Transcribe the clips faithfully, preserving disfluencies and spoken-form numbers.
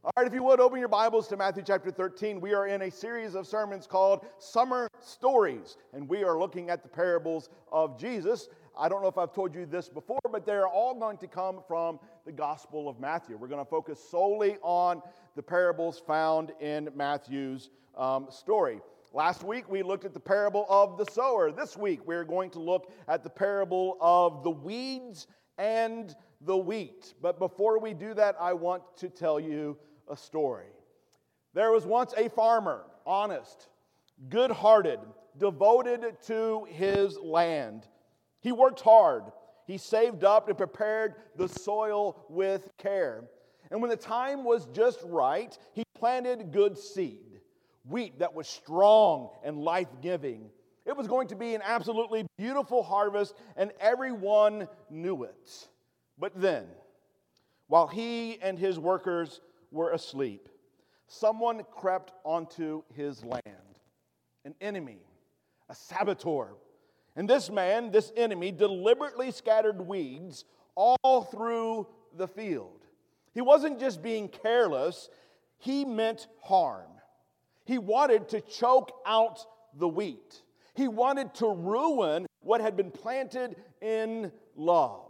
All right, if you would, open your Bibles to Matthew chapter thirteen. We are in a series of sermons called Summer Stories, and we are looking at the parables of Jesus. I don't know if I've told you this before, but they're all going to come from the Gospel of Matthew. We're going to focus solely on the parables found in Matthew's um, story. Last week, we looked at the parable of the sower. This week, we're going to look at the parable of the weeds and the wheat. But before we do that, I want to tell you a story. There was once a farmer, honest, good-hearted, devoted to his land. He worked hard. He saved up and prepared the soil with care. And when the time was just right, he planted good seed, wheat that was strong and life-giving. It was going to be an absolutely beautiful harvest, and everyone knew it. But then, while he and his workers were asleep, someone crept onto his land, an enemy, a saboteur. And this man, this enemy, deliberately scattered weeds all through the field. He wasn't just being careless, he meant harm. He wanted to choke out the wheat. He wanted to ruin what had been planted in love.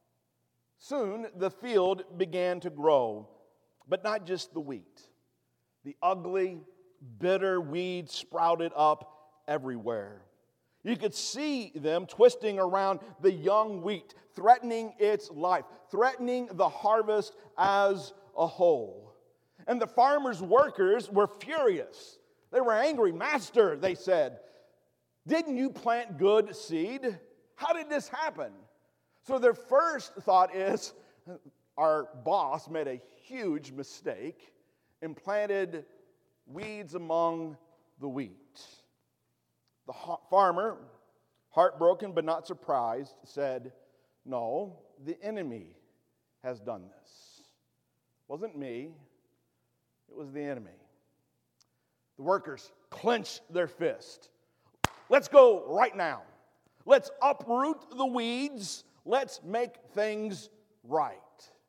Soon the field began to grow, but not just the wheat. The ugly, bitter weeds sprouted up everywhere. You could see them twisting around the young wheat, threatening its life, threatening the harvest as a whole. And the farmer's workers were furious. They were angry. "Master," they said, "didn't you plant good seed? How did this happen?" So their first thought is, our boss made a huge mistake and planted weeds among the wheat. The farmer, heartbroken but not surprised, said, "No, the enemy has done this. It wasn't me, it was the enemy." The workers clenched their fist. "Let's go right now. Let's uproot the weeds. Let's make things right."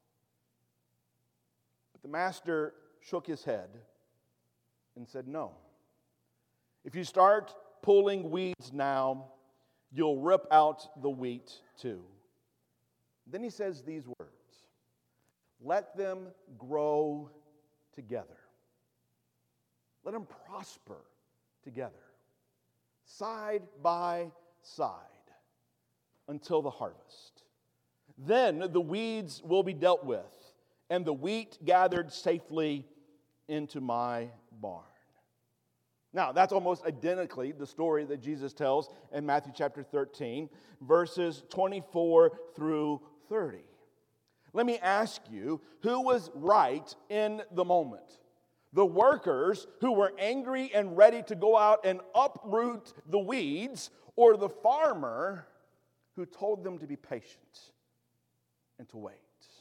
But the master shook his head and said, "No. If you start pulling weeds now, you'll rip out the wheat too." Then he says these words, "Let them grow together. Let them prosper together, side by side, until the harvest. Then the weeds will be dealt with, and the wheat gathered safely into my barn." Now, that's almost identically the story that Jesus tells in Matthew chapter thirteen, verses twenty-four through thirty. Let me ask you, who was right in the moment? The workers who were angry and ready to go out and uproot the weeds, or the farmer who told them to be patient and to wait?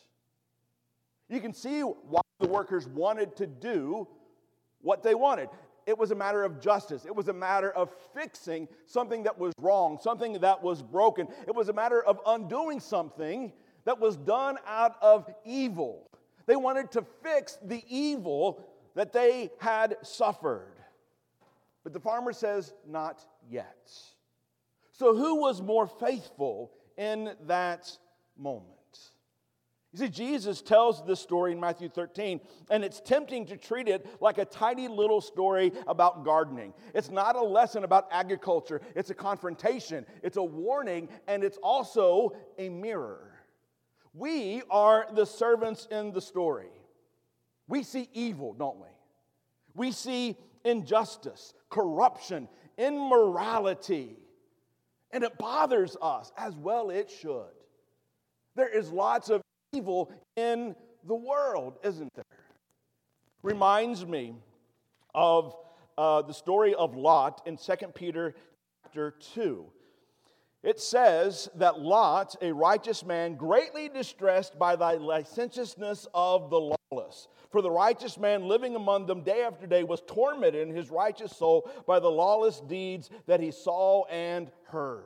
You can see why the workers wanted to do what they wanted. It was a matter of justice. It was a matter of fixing something that was wrong, something that was broken. It was a matter of undoing something that was done out of evil. They wanted to fix the evil that they had suffered. But the farmer says, "Not yet." So who was more faithful in that moment? You see, Jesus tells this story in Matthew thirteen, and it's tempting to treat it like a tiny little story about gardening. It's not a lesson about agriculture. It's a confrontation. It's a warning, and it's also a mirror. We are the servants in the story. We see evil, don't we? We see injustice, corruption, immorality. And it bothers us, as well it should. There is lots of evil in the world, isn't there? Reminds me of uh, the story of Lot in Second Peter chapter two. It says that Lot, a righteous man, greatly distressed by the licentiousness of the lawless. For the righteous man living among them day after day was tormented in his righteous soul by the lawless deeds that he saw and heard.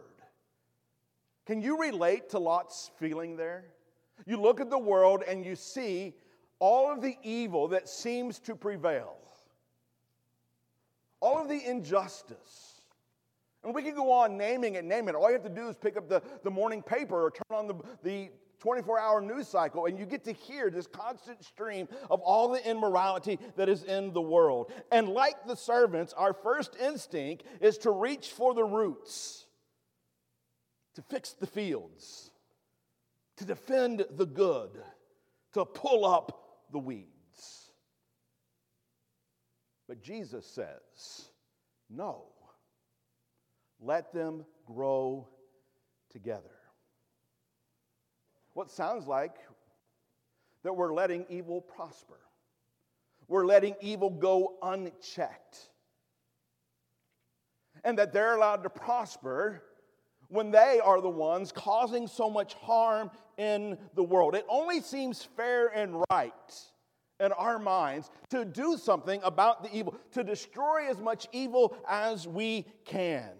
Can you relate to Lot's feeling there? You look at the world and you see all of the evil that seems to prevail, all of the injustice. And we can go on naming it, naming it. All you have to do is pick up the, the morning paper or turn on the, the twenty-four hour news cycle, and you get to hear this constant stream of all the immorality that is in the world. And like the servants, our first instinct is to reach for the roots, to fix the fields, to defend the good, to pull up the weeds. But Jesus says, no, let them grow together. What sounds like that we're letting evil prosper. We're letting evil go unchecked. And that they're allowed to prosper when they are the ones causing so much harm in the world. It only seems fair and right in our minds to do something about the evil, to destroy as much evil as we can.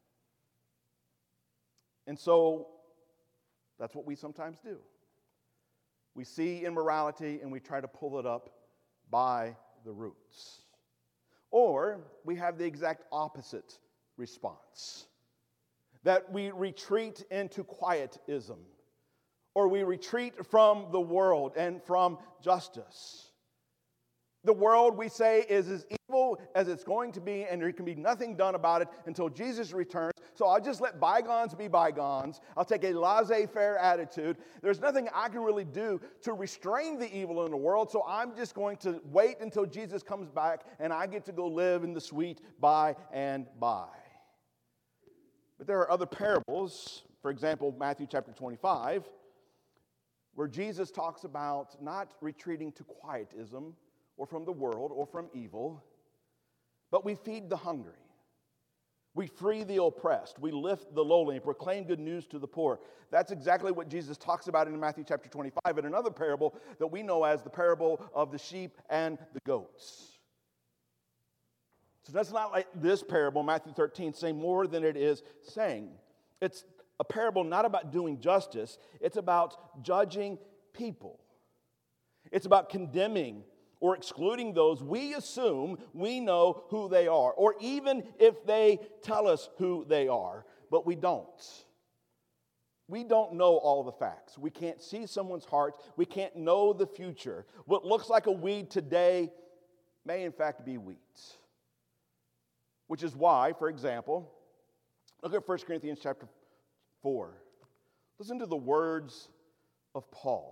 And so that's what we sometimes do. We see immorality and we try to pull it up by the roots. Or we have the exact opposite response. That we retreat into quietism. Or we retreat from the world and from justice. The world, we say, is as evil as it's going to be, and there can be nothing done about it until Jesus returns. So I'll just let bygones be bygones. I'll take a laissez-faire attitude. There's nothing I can really do to restrain the evil in the world, so I'm just going to wait until Jesus comes back, and I get to go live in the sweet by and by. But there are other parables, for example, Matthew chapter twenty-five, where Jesus talks about not retreating to quietism, or from the world, or from evil, but we feed the hungry. We free the oppressed. We lift the lowly and proclaim good news to the poor. That's exactly what Jesus talks about in Matthew chapter twenty-five, in another parable that we know as the parable of the sheep and the goats. So that's not like this parable, Matthew thirteen, saying more than it is saying. It's a parable not about doing justice. It's about judging people. It's about condemning or excluding those we assume we know who they are, or even if they tell us who they are, but we don't. We don't know all the facts. We can't see someone's heart. We can't know the future. What looks like a weed today may in fact be wheat. Which is why, for example, look at First Corinthians chapter four. Listen to the words of Paul.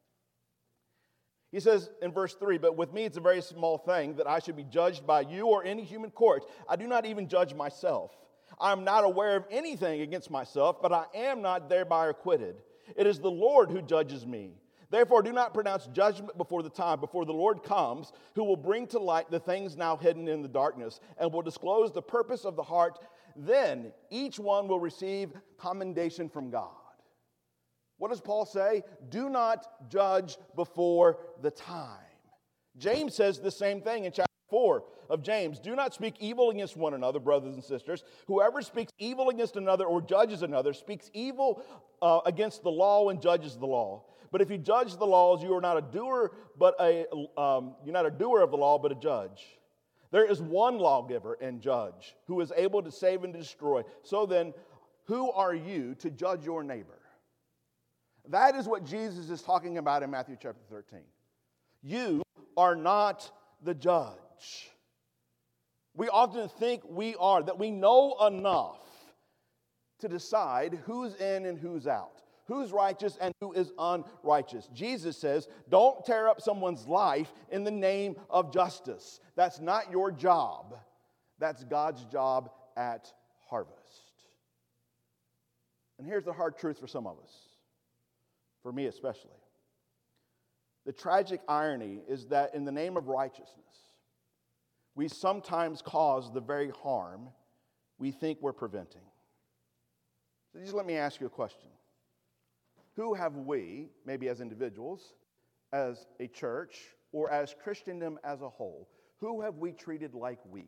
He says in verse three, "But with me it's a very small thing that I should be judged by you or any human court. I do not even judge myself. I am not aware of anything against myself, but I am not thereby acquitted. It is the Lord who judges me. Therefore do not pronounce judgment before the time, before the Lord comes, who will bring to light the things now hidden in the darkness, and will disclose the purpose of the heart. Then each one will receive commendation from God." What does Paul say? Do not judge before the time. James says the same thing in chapter four of James. Do not speak evil against one another, brothers and sisters. Whoever speaks evil against another or judges another speaks evil uh, against the law and judges the law. But if you judge the laws, you are not a doer, but a um, you're not a doer of the law, but a judge. There is one lawgiver and judge who is able to save and to destroy. So then, who are you to judge your neighbor? That is what Jesus is talking about in Matthew chapter thirteen. You are not the judge. We often think we are, that we know enough to decide who's in and who's out, who's righteous and who is unrighteous. Jesus says, don't tear up someone's life in the name of justice. That's not your job. That's God's job at Harvest. And here's the hard truth for some of us. For me especially. The tragic irony is that in the name of righteousness, we sometimes cause the very harm we think we're preventing. So just let me ask you a question. Who have we, maybe as individuals, as a church, or as Christendom as a whole, who have we treated like weeds?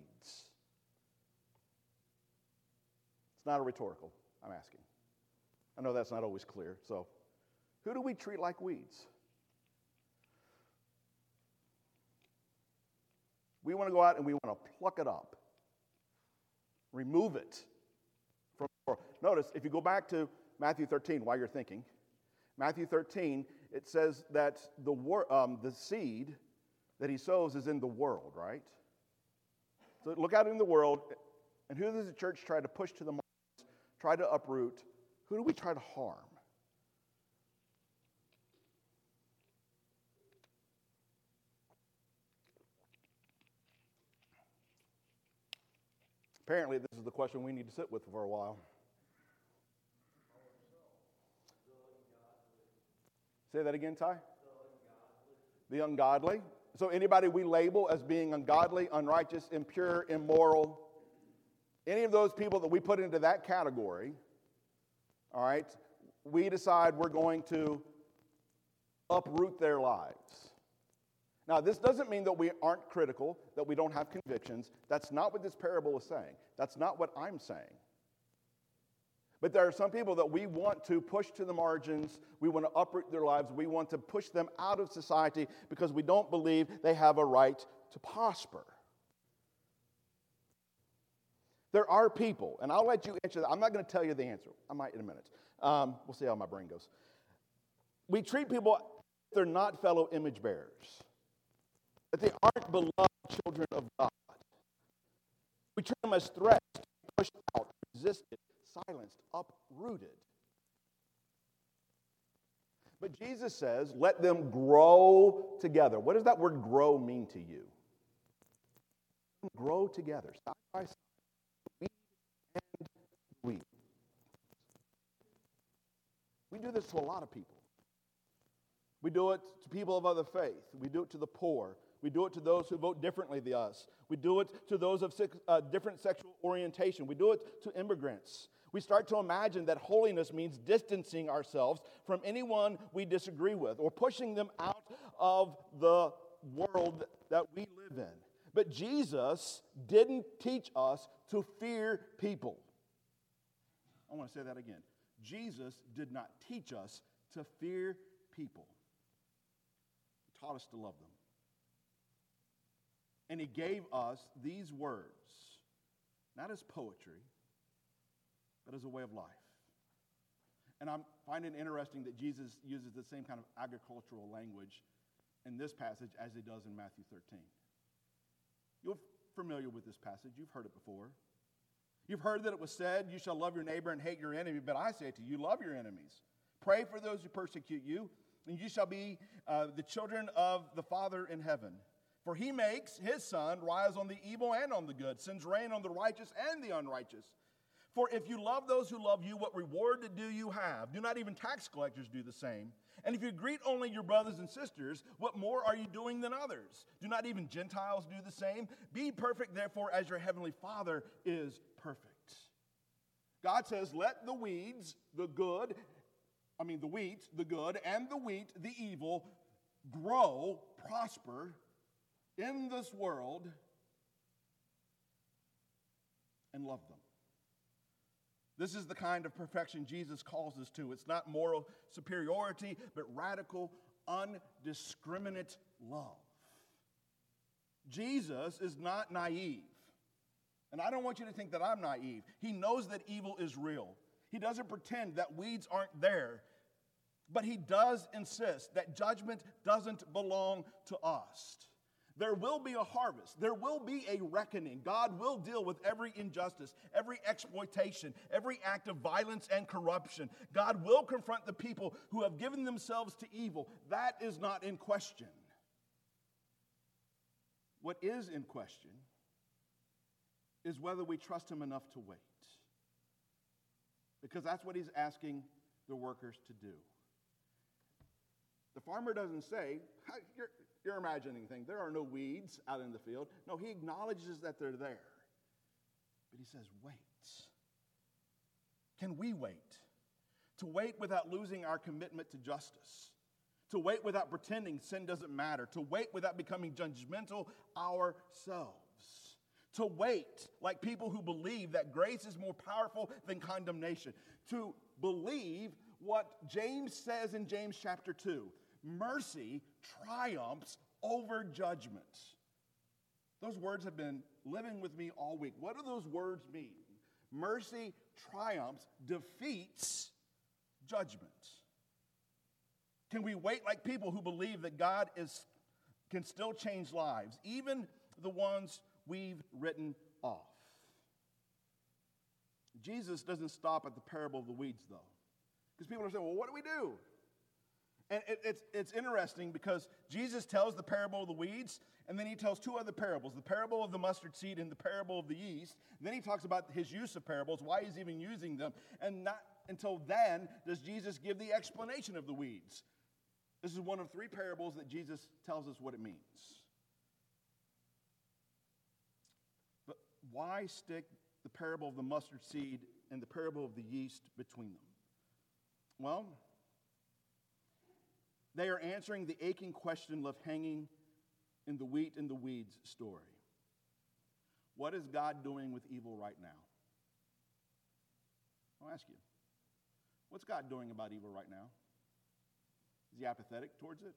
It's not a rhetorical, I'm asking. I know that's not always clear, so... Who do we treat like weeds? we want to go out and we want to pluck it up, remove it from the world. Notice, if you go back to Matthew thirteen, while you're thinking, Matthew thirteen, it says that the wor- um, the seed that he sows is in the world, right? So look out in the world, and who does the church try to push to the margins, try to uproot? Who do we try to harm? Apparently, this is the question we need to sit with for a while. Say that again, Ty? The ungodly. So anybody we label as being ungodly, unrighteous, impure, immoral, any of those people that we put into that category, all right, we decide we're going to uproot their lives. Now, this doesn't mean that we aren't critical, that we don't have convictions. That's not what this parable is saying. That's not what I'm saying. But there are some people that we want to push to the margins. We want to uproot their lives. We want to push them out of society because we don't believe they have a right to prosper. There are people, and I'll let you answer that. I'm not going to tell you the answer. I might in a minute. Um, we'll see how my brain goes. We treat people, they're not fellow image bearers, that they aren't beloved children of God. We treat them as threats to be pushed out, resisted, silenced, uprooted. But Jesus says, let them grow together. What does that word grow mean to you? Grow together, side by side, wheat and wheat. We do this to a lot of people. We do it to people of other faith. We do it to the poor. We do it to those who vote differently than us. We do it to those of six, uh, different sexual orientation. We do it to immigrants. We start to imagine that holiness means distancing ourselves from anyone we disagree with or pushing them out of the world that we live in. But Jesus didn't teach us to fear people. I want to say that again. Jesus did not teach us to fear people. He taught us to love them. And he gave us these words, not as poetry, but as a way of life. And I find it interesting that Jesus uses the same kind of agricultural language in this passage as he does in Matthew thirteen. You're familiar with this passage. You've heard it before. You've heard that it was said, you shall love your neighbor and hate your enemy, but I say to you, love your enemies. Pray for those who persecute you, and you shall be uh, the children of the Father in heaven. For he makes his sun rise on the evil and on the good, sends rain on the righteous and the unrighteous. For if you love those who love you, what reward do you have? Do not even tax collectors do the same? And if you greet only your brothers and sisters, what more are you doing than others? Do not even Gentiles do the same? Be perfect, therefore, as your heavenly Father is perfect. God says, let the weeds, the good, I mean the wheat, the good, and the wheat, the evil, grow, prosper in this world, and love them. This is the kind of perfection Jesus calls us to. It's not moral superiority, but radical, undiscriminate love. Jesus is not naive. And I don't want you to think that I'm naive. He knows that evil is real. He doesn't pretend that weeds aren't there. But he does insist that judgment doesn't belong to us. There will be a harvest. There will be a reckoning. God will deal with every injustice, every exploitation, every act of violence and corruption. God will confront the people who have given themselves to evil. That is not in question. What is in question is whether we trust him enough to wait. Because that's what he's asking the workers to do. The farmer doesn't say, you're, you're imagining things. There are no weeds out in the field. No, he acknowledges that they're there. But he says, wait. Can we wait? To wait without losing our commitment to justice. To wait without pretending sin doesn't matter. To wait without becoming judgmental ourselves. To wait like people who believe that grace is more powerful than condemnation. To believe what James says in James chapter two. Mercy triumphs over judgment. Those words have been living with me all week. What do those words mean? Mercy triumphs, defeats judgment. Can we wait like people who believe that God is, can still change lives, even the ones we've written off? Jesus doesn't stop at the parable of the weeds, though. Because people are saying, well, what do we do? And it, it's, it's interesting because Jesus tells the parable of the weeds, and then he tells two other parables, the parable of the mustard seed and the parable of the yeast. And then he talks about his use of parables, why he's even using them. And not until then does Jesus give the explanation of the weeds. This is one of three parables that Jesus tells us what it means. But why stick the parable of the mustard seed and the parable of the yeast between them? Well, they are answering the aching question left hanging in the wheat and the weeds story. What is God doing with evil right now? I'll ask you. What's God doing about evil right now? Is he apathetic towards it?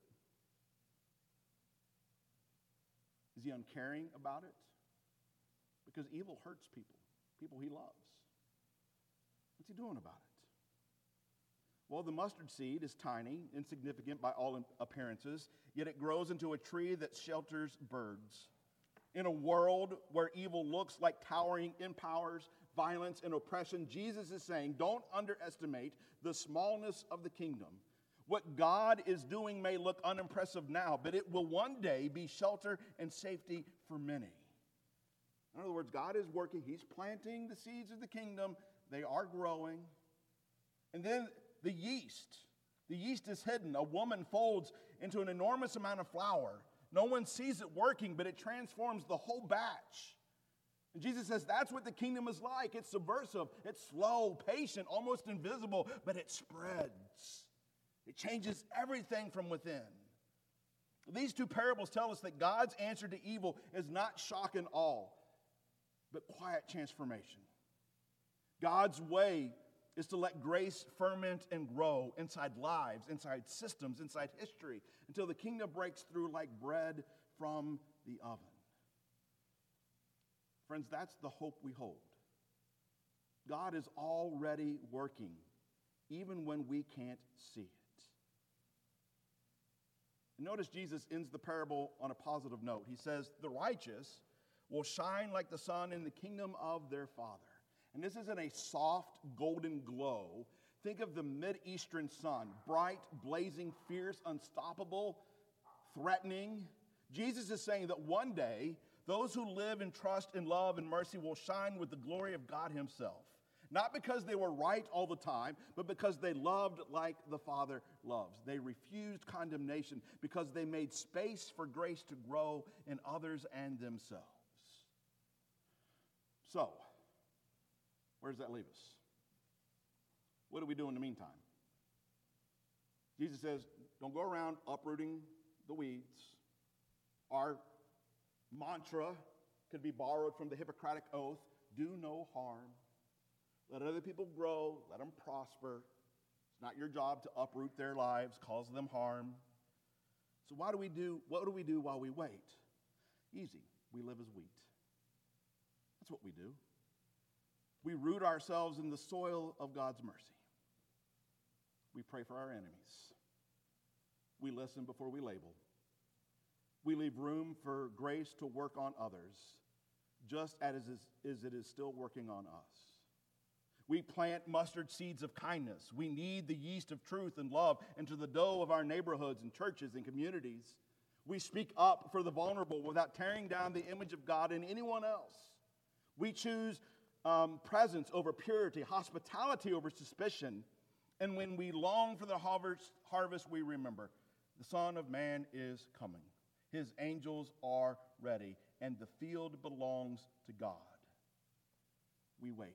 Is he uncaring about it? Because evil hurts people, people he loves. What's he doing about it? Well, the mustard seed is tiny, insignificant by all appearances, yet it grows into a tree that shelters birds. In a world where evil looks like towering empires, violence, and oppression, Jesus is saying, don't underestimate the smallness of the kingdom. What God is doing may look unimpressive now, but it will one day be shelter and safety for many. In other words, God is working. He's planting the seeds of the kingdom. They are growing. And then the yeast. The yeast is hidden. A woman folds into an enormous amount of flour. No one sees it working, but it transforms the whole batch. And Jesus says that's what the kingdom is like. It's subversive. It's slow, patient, almost invisible, but it spreads. It changes everything from within. These two parables tell us that God's answer to evil is not shock and awe, but quiet transformation. God's way is to let grace ferment and grow inside lives, inside systems, inside history, until the kingdom breaks through like bread from the oven. Friends, that's the hope we hold. God is already working, even when we can't see it. Notice Jesus ends the parable on a positive note. He says, the righteous will shine like the sun in the kingdom of their Father. And this isn't a soft golden glow. Think of the Mideastern sun, bright, blazing, fierce, unstoppable, threatening. Jesus is saying that one day, those who live in trust and love and mercy will shine with the glory of God himself. Not because they were right all the time, but because they loved like the Father loves. They refused condemnation because they made space for grace to grow in others and themselves. So, where does that leave us? What do we do in the meantime? Jesus says, don't go around uprooting the weeds. Our mantra could be borrowed from the Hippocratic Oath, do no harm. Let other people grow, let them prosper. It's not your job to uproot their lives, cause them harm. So why do we do, what do we do while we wait? Easy, we live as wheat. That's what we do. We root ourselves in the soil of God's mercy. We pray for our enemies. We listen before we label. We leave room for grace to work on others, just as it is still working on us. We plant mustard seeds of kindness. We knead the yeast of truth and love into the dough of our neighborhoods and churches and communities. We speak up for the vulnerable without tearing down the image of God in anyone else. We choose um, presence over purity, hospitality over suspicion. And when we long for the harvest, harvest, we remember the Son of Man is coming. His angels are ready, and the field belongs to God. We wait.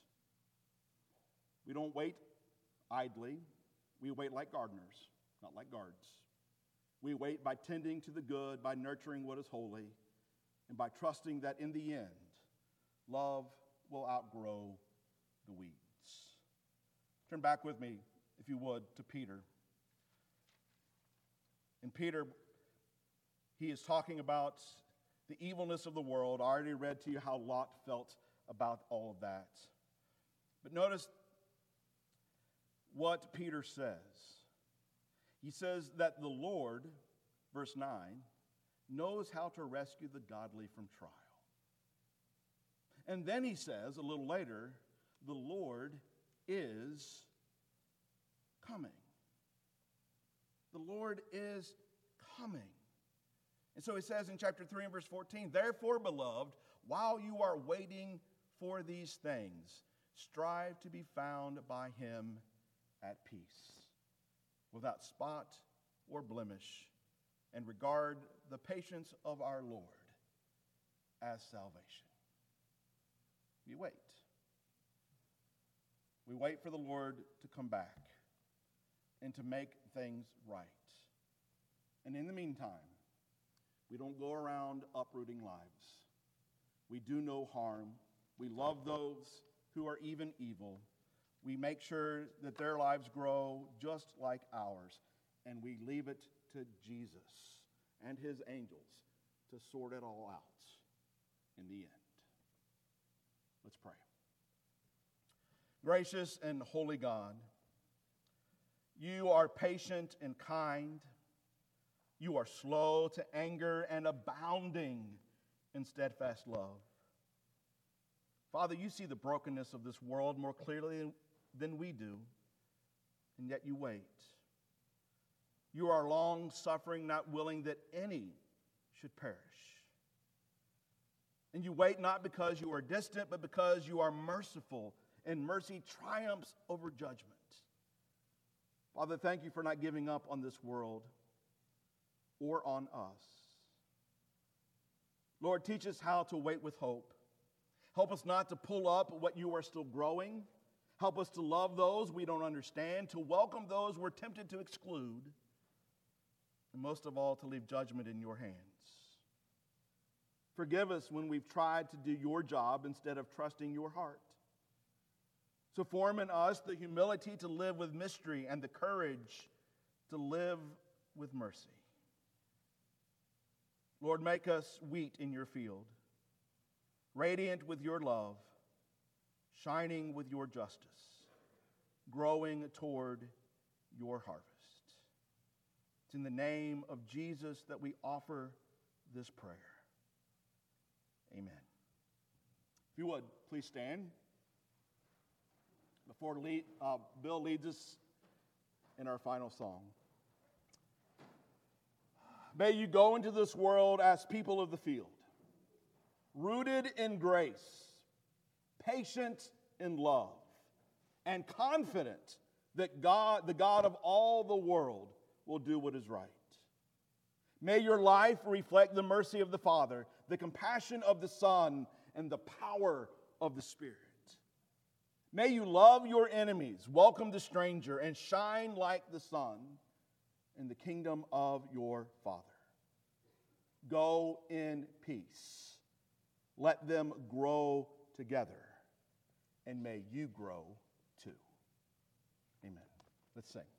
We don't wait idly. We wait like gardeners, not like guards. We wait by tending to the good, by nurturing what is holy, and by trusting that in the end, love will outgrow the weeds. Turn back with me, if you would, to Peter. In Peter, he is talking about the evilness of the world. I already read to you how Lot felt about all of that. But notice what Peter says. He says that the Lord, verse nine, knows how to rescue the godly from trial. And then he says, a little later, the Lord is coming. The Lord is coming. And so he says in chapter three and verse fourteen, therefore, beloved, while you are waiting for these things, strive to be found by him at peace, without spot or blemish, and regard the patience of our Lord as salvation. We wait. We wait for the Lord to come back and to make things right. And in the meantime, we don't go around uprooting lives. We do no harm. We love those who are even evil. We make sure that their lives grow just like ours. And we leave it to Jesus and his angels to sort it all out in the end. Let's pray. Gracious and holy God, you are patient and kind. You are slow to anger and abounding in steadfast love. Father, you see the brokenness of this world more clearly than we do, and yet you wait. You are long-suffering, not willing that any should perish. And you wait not because you are distant, but because you are merciful, and mercy triumphs over judgment. Father, thank you for not giving up on this world or on us. Lord, teach us how to wait with hope. Help us not to pull up what you are still growing. Help us to love those we don't understand, to welcome those we're tempted to exclude, and most of all, to leave judgment in your hands. Forgive us when we've tried to do your job instead of trusting your heart. So form in us the humility to live with mystery and the courage to live with mercy. Lord, make us wheat in your field, radiant with your love, shining with your justice, growing toward your harvest. It's in the name of Jesus that we offer this prayer. Amen. If you would, please stand. Before lead, uh, Bill leads us in our final song. May you go into this world as people of the field, rooted in grace, patient in love, and confident that God, the God of all the world, will do what is right. May your life reflect the mercy of the Father, the compassion of the Son, and the power of the Spirit. May you love your enemies, welcome the stranger, and shine like the sun in the kingdom of your Father. Go in peace. Let them grow together, and may you grow too. Amen. Let's sing.